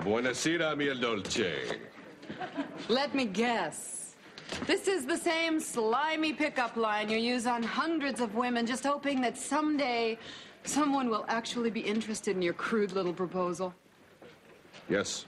Buonasera, mia dolce. Let me guess. This is the same slimy pickup line you use on hundreds of women, just hoping that someday someone will actually be interested in your crude little proposal. Yes.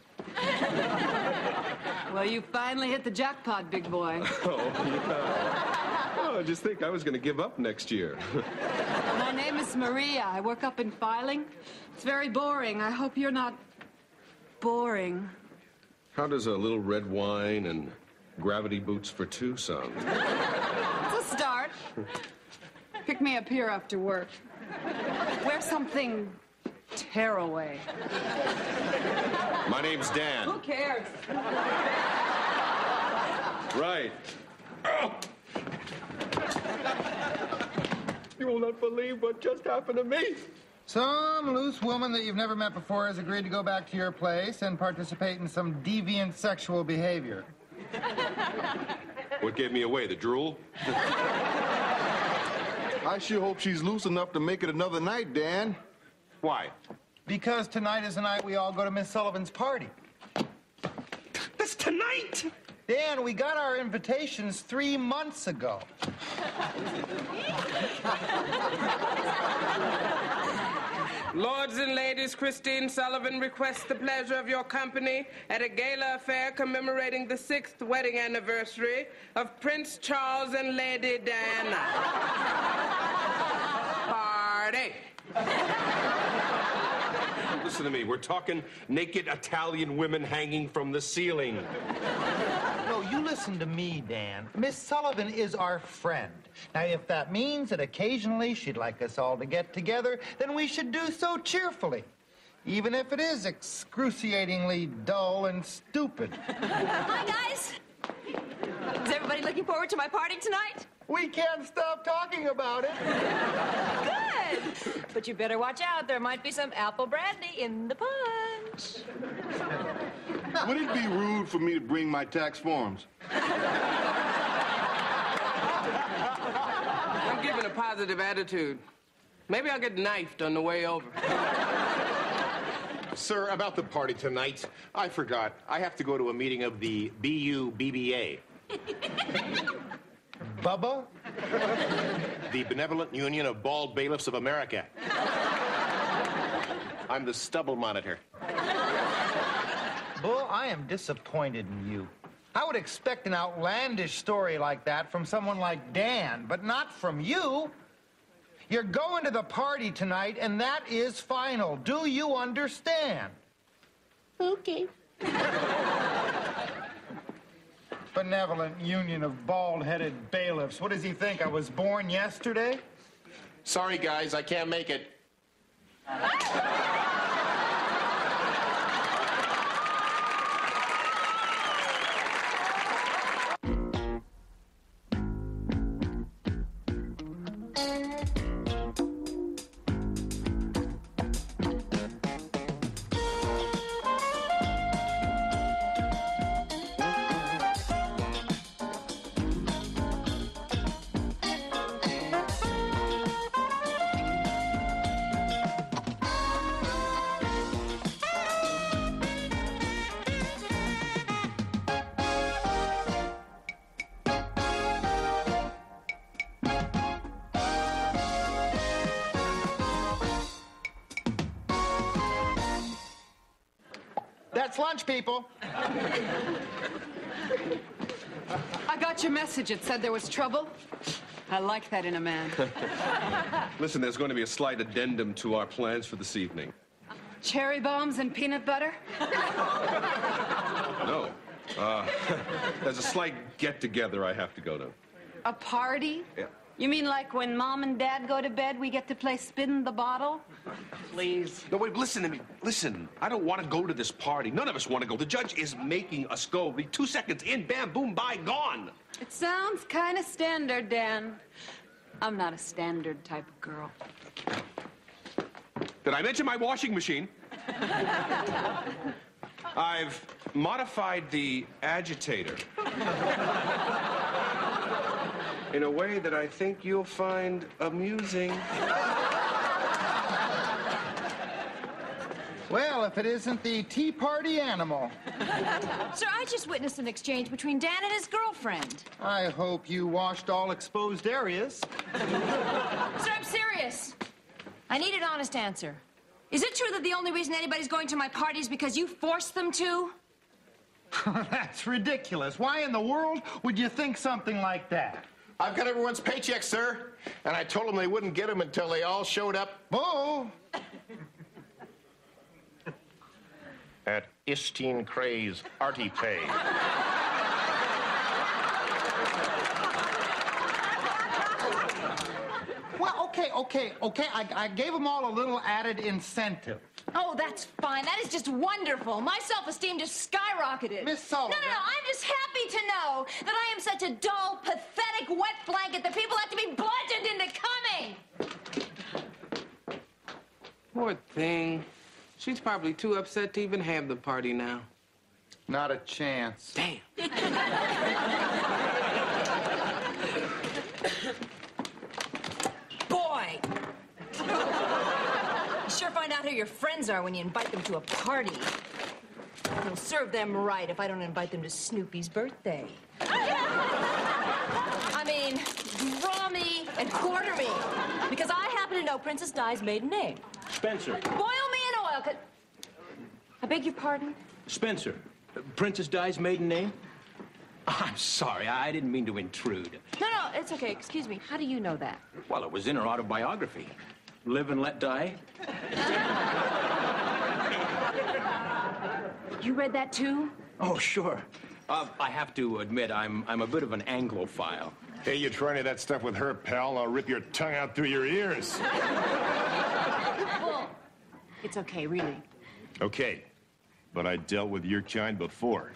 Well, you finally hit the jackpot, big boy. Oh, yeah. Oh, just think I was going to give up next year. My name is Maria. I work up in filing. It's very boring. I hope you're not boring. How does a little red wine and gravity boots for two sound? It's a start. Pick me up here after work. Wear something tearaway. My name's Dan. Who cares? Right. Oh. You will not believe what just happened to me. Some loose woman that you've never met before has agreed to go back to your place and participate in some deviant sexual behavior. What gave me away, the drool? I sure hope she's loose enough to make it another night, Dan. Why? Because tonight is the night we all go to Miss Sullivan's party. That's tonight! Dan, we got our invitations 3 months ago. Lords and ladies, Christine Sullivan requests the pleasure of your company at a gala affair commemorating the 6th wedding anniversary of Prince Charles and Lady Diana. Party. Listen to me. We're talking naked Italian women hanging from the ceiling. No, you listen to me, Dan. Miss Sullivan is our friend. Now, if that means that occasionally she'd like us all to get together, then we should do so cheerfully, even if it is excruciatingly dull and stupid. Hi, guys. Is everybody looking forward to my party tonight? We can't stop talking about it. Good. But you better watch out. There might be some apple brandy in the punch. Would it be rude for me to bring my tax forms? I'm giving a positive attitude. Maybe I'll get knifed on the way over. Sir, about the party tonight, I forgot. I have to go to a meeting of the BUBBA. Bubba? The Benevolent Union of Bald Bailiffs of America. I'm the stubble monitor. Bull, I am disappointed in you. I would expect an outlandish story like that from someone like Dan, but not from you. You're going to the party tonight, and that is final. Do you understand? Okay. Benevolent Union of Bald-Headed Bailiffs. What does he think? I was born yesterday? Sorry, guys, I can't make it. That's lunch, people. I got your message. It said there was trouble. I like that in a man. Listen, there's going to be a slight addendum to our plans for this evening. Cherry bombs and peanut butter? No. There's a slight get-together I have to go to. A party? Yeah. You mean like when Mom and Dad go to bed, we get to play spin the bottle? Please. No, wait, listen to me. Listen, I don't want to go to this party. None of us want to go. The judge is making us go. 2 seconds in, bam, boom, bye, gone. It sounds kind of standard, Dan. I'm not a standard type of girl. Did I mention my washing machine? I've modified the agitator in a way that I think you'll find amusing. Well, if it isn't the Tea Party animal. Sir, I just witnessed an exchange between Dan and his girlfriend. I hope you washed all exposed areas. Sir, I'm serious. I need an honest answer. Is it true that the only reason anybody's going to my party is because you forced them to? That's ridiculous. Why in the world would you think something like that? I've got everyone's paycheck, sir. And I told them they wouldn't get them until they all showed up Oh, at Istine Cray's Artie Pay. well, okay. I gave them all a little added incentive. Oh, that's fine. That is just wonderful. My self-esteem just skyrocketed. Miss Sullivan. No. I'm just happy to know that I am such a dull, pathetic wet blanket that people have to be bludgeoned into coming. Poor thing. She's probably too upset to even have the party now. Not a chance. Damn. Boy! You sure find out who your friends are when you invite them to a party. It'll serve them right if I don't invite them to Snoopy's birthday. I mean, draw me and quarter me. Because I happen to know Princess Di's maiden name. Spencer. Boil me in oil, I beg your pardon? Spencer. Princess Di's maiden name? I'm sorry, I didn't mean to intrude. No, it's okay. Excuse me. How do you know that? Well, it was in her autobiography. Live and Let Die. You read that too? Oh, sure. I have to admit, I'm a bit of an Anglophile. Hey, you try any of that stuff with her, pal, I'll rip your tongue out through your ears. Well, it's okay, really. Okay, but I dealt with your kind before.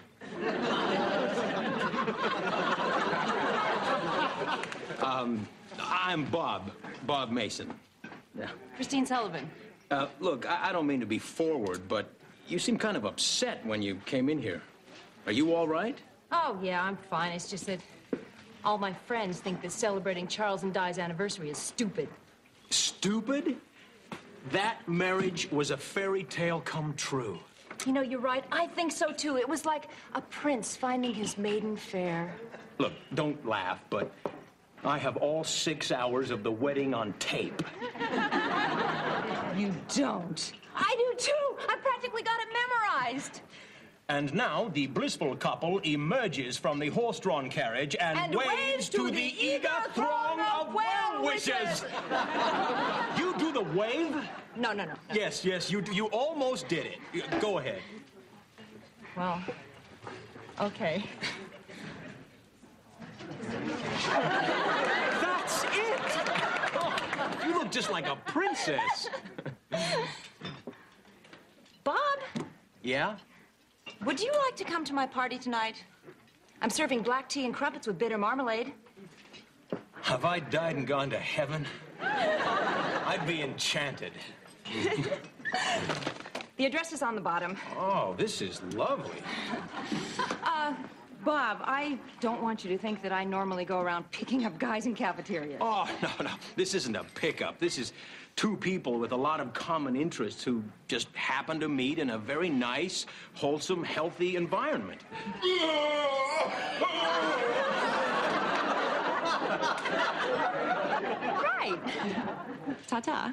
I'm Bob Mason. Yeah. Christine Sullivan. Look, I don't mean to be forward, but you seem kind of upset when you came in here. Are you all right? Oh, yeah, I'm fine. It's just that all my friends think that celebrating Charles and Di's anniversary is stupid. Stupid? That marriage was a fairy tale come true. You know, you're right. I think so, too. It was like a prince finding his maiden fair. Look, don't laugh, but I have all 6 hours of the wedding on tape. You don't. I do, too. I practically got it memorized. And now the blissful couple emerges from the horse-drawn carriage and waves to the eager throng of well-wishers. You do the wave? No. Yes, you almost did it. Go ahead. Well, okay. That's it! Oh, you look just like a princess. Bob, Yeah? would you like to come to my party tonight? I'm serving black tea and crumpets with bitter marmalade. Have I died and gone to heaven? I'd be enchanted. The address is on the bottom. Oh, this is lovely. Bob, I don't want you to think that I normally go around picking up guys in cafeterias. Oh, no. This isn't a pickup. This is two people with a lot of common interests who just happen to meet in a very nice, wholesome, healthy environment. Right. Ta-ta.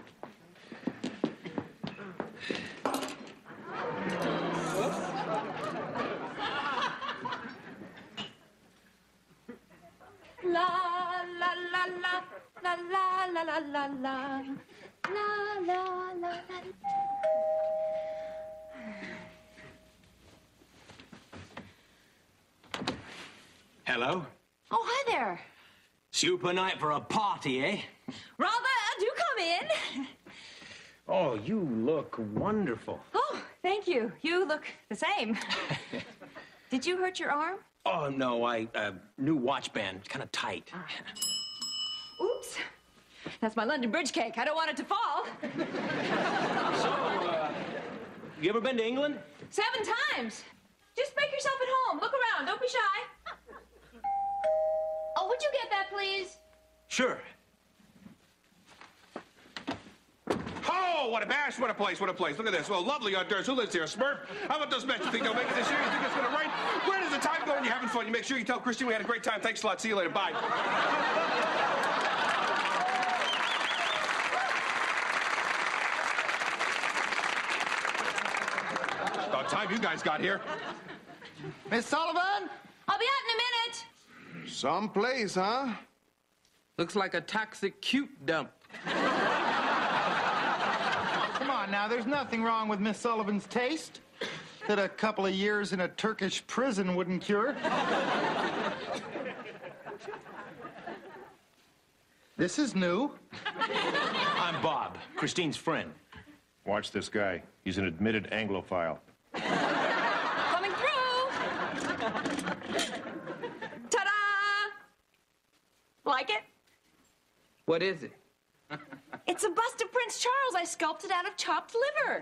La la la la la la la la la la la la la. Hello? Oh, hi there. Super night for a party, eh? Rather, do come in. Oh, you look wonderful. Oh, thank you. You look the same. Did you hurt your arm? Oh, no, new watch band, kind of tight. Oops. That's my London Bridge cake. I don't want it to fall. So, you ever been to England? 7 times. Just make yourself at home. Look around. Don't be shy. Oh, would you get that, please? Sure. Hi! Oh, what a bash, what a place, what a place. Look at this. Well, lovely hors d'oeuvres. Who lives here? A Smurf? How about those bets? You think they'll make it this year? You think it's going to rain? Where does the time go when you're having fun? You make sure you tell Christine we had a great time. Thanks a lot. See you later. Bye. About time you guys got here. Miss Sullivan? I'll be out in a minute. Someplace, huh? Looks like a toxic cute dump. Come on now, there's nothing wrong with Miss Sullivan's taste that a couple of years in a Turkish prison wouldn't cure. This is new. I'm Bob, Christine's friend. Watch this guy. He's an admitted Anglophile. Coming through. Ta-da! Like it? What is it? It's a bust of Prince Charles I sculpted out of chopped liver.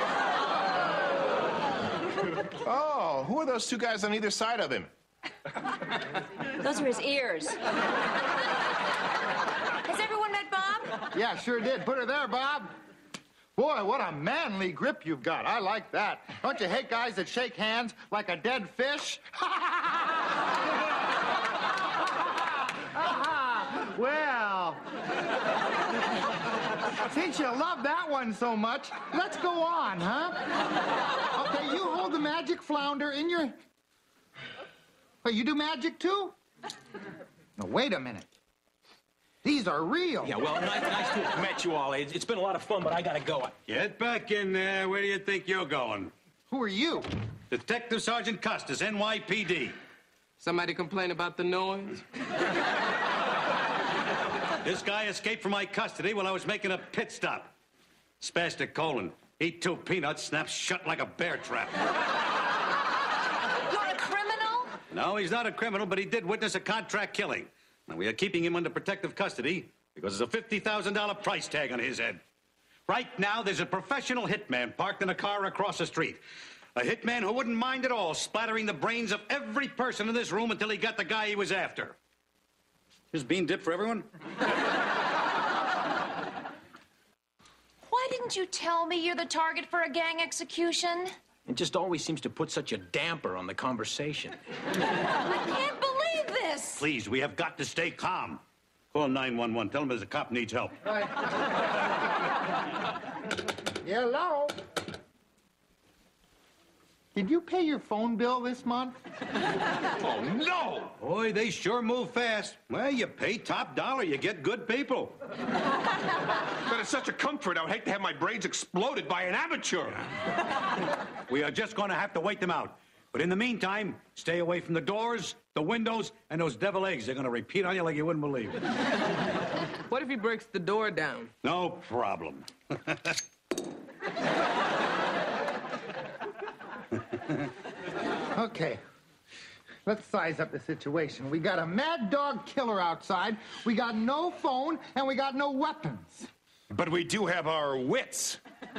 Oh, who are those two guys on either side of him? Those are his ears. Has everyone met Bob? Yeah, sure did. Put her there, Bob. Boy, what a manly grip you've got. I like that. Don't you hate guys that shake hands like a dead fish? Well, since you love that one so much, let's go on, huh? Okay, you hold the magic flounder in your... Wait, you do magic too? No, wait a minute. These are real. Yeah, well, nice to have met you all. It's been a lot of fun, but I gotta go. Get back in there. Where do you think you're going? Who are you? Detective Sergeant Custis, NYPD. Somebody complain about the noise? This guy escaped from my custody while I was making a pit stop. Spastic colon. Eat 2 peanuts, snaps shut like a bear trap. You're a criminal? No, he's not a criminal, but he did witness a contract killing. And we are keeping him under protective custody because there's a $50,000 price tag on his head. Right now, there's a professional hitman parked in a car across the street. A hitman who wouldn't mind at all splattering the brains of every person in this room until he got the guy he was after. Here's bean dip for everyone. Why didn't you tell me you're the target for a gang execution? It just always seems to put such a damper on the conversation. I can't believe this. Please, we have got to stay calm. Call 911. Tell them there's a cop needs help. Right. Hello? Did you pay your phone bill this month? Oh, no! Boy, they sure move fast. Well, you pay top dollar, you get good people. But it's such a comfort. I would hate to have my brains exploded by an amateur. We are just going to have to wait them out. But in the meantime, stay away from the doors, the windows, and those devil eggs. They're going to repeat on you like you wouldn't believe it. What if he breaks the door down? No problem. Okay. Let's size up the situation. We got a mad dog killer outside, we got no phone, and we got no weapons. But we do have our wits.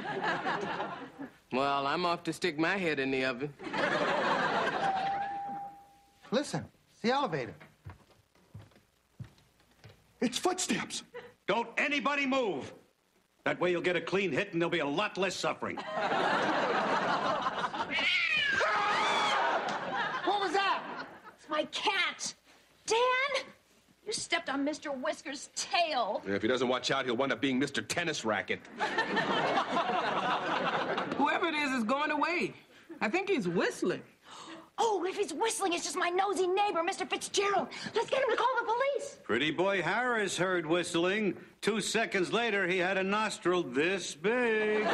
Well, I'm off to stick my head in the oven. Listen, it's the elevator. It's footsteps. Don't anybody move. That way you'll get a clean hit and there'll be a lot less suffering. What was that? It's my cat. Dan, you stepped on Mr. Whisker's tail. If he doesn't watch out, he'll wind up being Mr. Tennis Racket. Whoever it is going away. I think he's whistling. Oh, if he's whistling, it's just my nosy neighbor, Mr. Fitzgerald. Let's get him to call the police. Pretty boy Harris heard whistling. 2 seconds later, he had a nostril this big.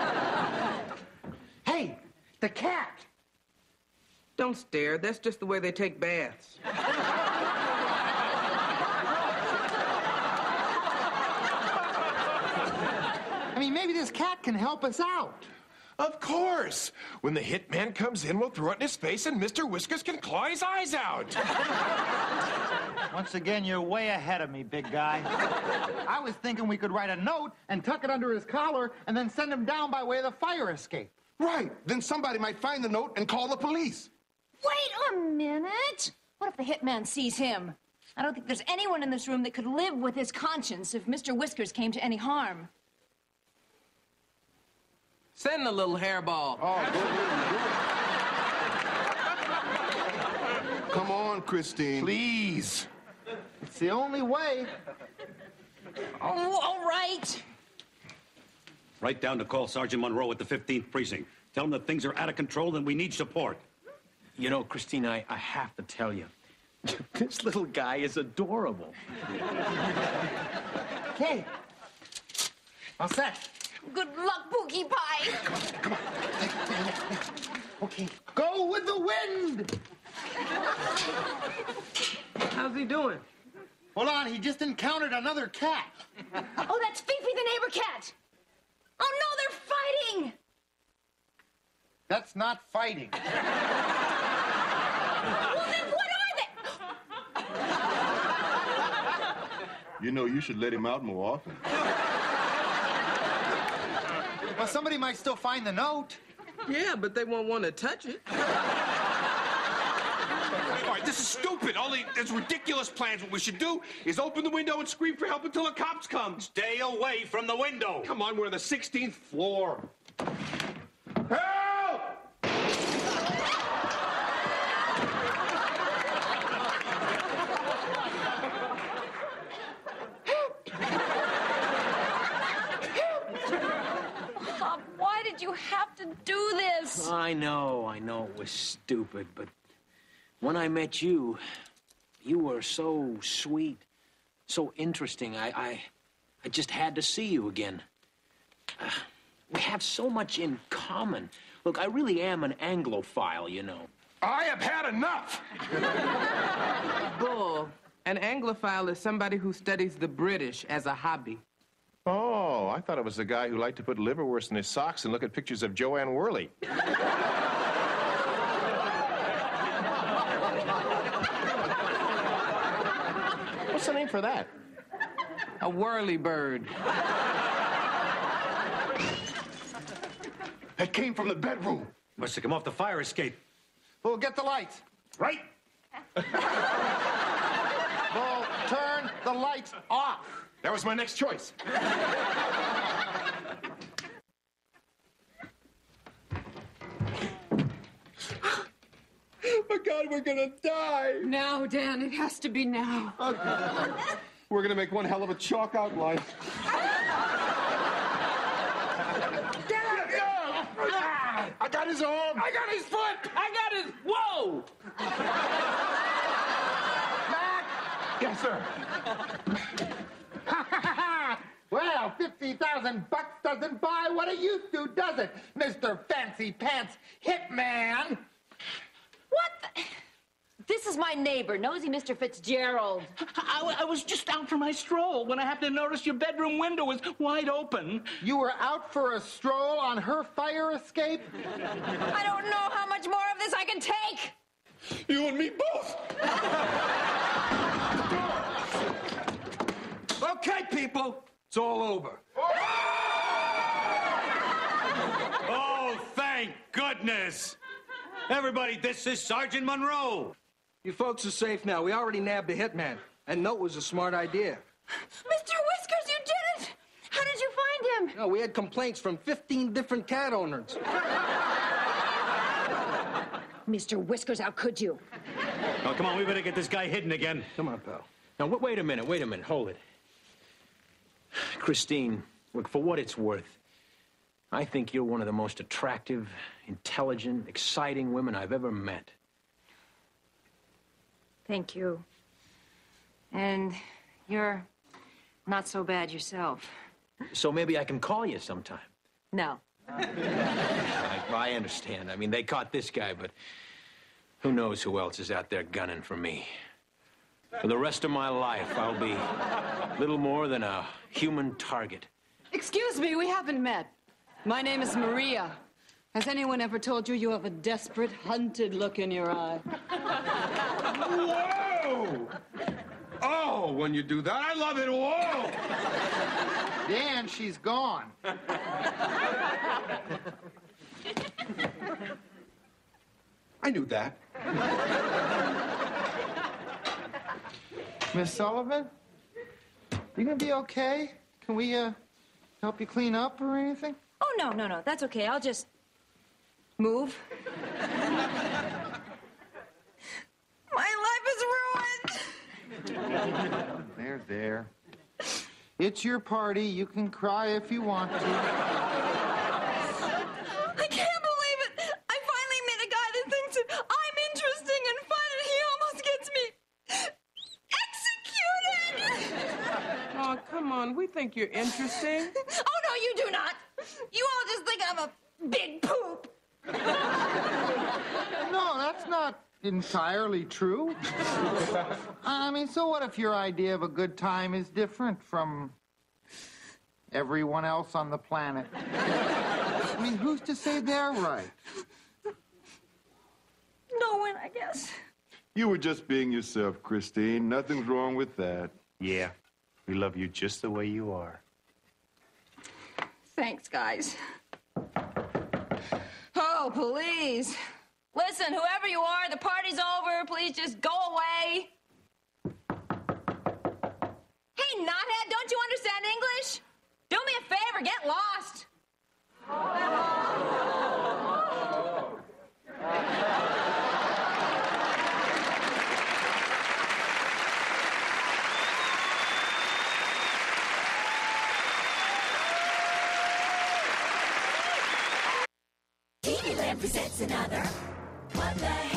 Hey, the cat. Don't stare. That's just the way they take baths. I mean, maybe this cat can help us out. Of course. When the hitman comes in, we'll throw it in his face and Mr. Whiskers can claw his eyes out. Once again, you're way ahead of me, big guy. I was thinking we could write a note and tuck it under his collar and then send him down by way of the fire escape. Right. Then somebody might find the note and call the police. Wait a minute. What if the hitman sees him? I don't think there's anyone in this room that could live with his conscience if Mr. Whiskers came to any harm. Send a little hairball. Oh, go ahead. Come on, Christine. Please. It's the only way. Oh, all right. Write down to call Sergeant Monroe at the 15th precinct. Tell him that things are out of control and we need support. You know, Christine, I have to tell you, this little guy is adorable. Okay. All set. Good luck, Pookie Pie. Come on. Okay. Go with the wind. How's he doing? Hold on, he just encountered another cat. Oh, that's Fifi the neighbor cat. Oh, no, they're fighting. That's not fighting. Well, then what are they? You know, you should let him out more often. Well, somebody might still find the note. Yeah, but they won't want to touch it. All right, this is stupid. Only there's ridiculous plans. What we should do is open the window and scream for help until the cops come. Stay away from the window. Come on, we're on the 16th floor. Help! Bob, why did you have to do this? I know it was stupid, but when I met you, you were so sweet, so interesting. I just had to see you again. We have so much in common. Look, I really am an Anglophile, you know. I have had enough. Bull. An Anglophile is somebody who studies the British as a hobby. Oh, I thought it was the guy who liked to put liverwurst in his socks and look at pictures of Joanne Worley. What's the name for that? A whirlybird. That came from the bedroom. Must have come off the fire escape. Bull, get the lights. Right? Bull, turn the lights off. That was my next choice. Oh, my God, we're gonna die. Now, Dan, it has to be now. We're gonna make one hell of a chalk outline. I got his arm. I got his foot! I got his... Whoa! Yes, sir. Well, $50,000 doesn't buy what it used to, does it, Mr. Fancy Pants Hitman? What the... This is my neighbor, nosy Mr. Fitzgerald. I was just out for my stroll when I happened to notice your bedroom window was wide open. You were out for a stroll on her fire escape? I don't know how much more of this I can take. You and me both. Okay, people, it's all over. Oh, thank goodness. Everybody, this is Sergeant Monroe. You folks are safe now. We already nabbed the hitman. And note was a smart idea. Mr. Whiskers, you did it! How did you find him? No, we had complaints from 15 different cat owners. Mr. Whiskers, how could you? Oh, come on, we better get this guy hidden again. Come on, pal. Now, wait a minute, hold it. Christine, look, for what it's worth, I think you're one of the most attractive, intelligent, exciting women I've ever met. Thank you. And you're not so bad yourself. So maybe I can call you sometime. No. I understand. I mean, they caught this guy, but who knows who else is out there gunning for me. For the rest of my life, I'll be little more than a human target. Excuse me, we haven't met. My name is Maria. Has anyone ever told you you have a desperate, hunted look in your eye? Whoa! Oh, when you do that, I love it. Whoa! Dan, she's gone. I knew that. Miss Sullivan? You gonna be okay? Can we, help you clean up or anything? Oh, Oh, no. That's okay. I'll just move. My life is ruined. There. It's your party. You can cry if you want to. I can't believe it. I finally met a guy that thinks that I'm interesting and fun, and he almost gets me executed. Oh, come on. We think you're interesting. Oh, no, you do not. You all just think I'm a big poop. No, that's not entirely true. I mean, so what if your idea of a good time is different from everyone else on the planet? I mean, who's to say they're right? No one, I guess. You were just being yourself, Christine. Nothing's wrong with that. Yeah, we love you just the way you are. Thanks, guys. Oh, please. Listen, whoever you are, the party's over. Please just go away. Hey, knothead, don't you understand English? Do me a favor, get lost. TV Land presents another One Night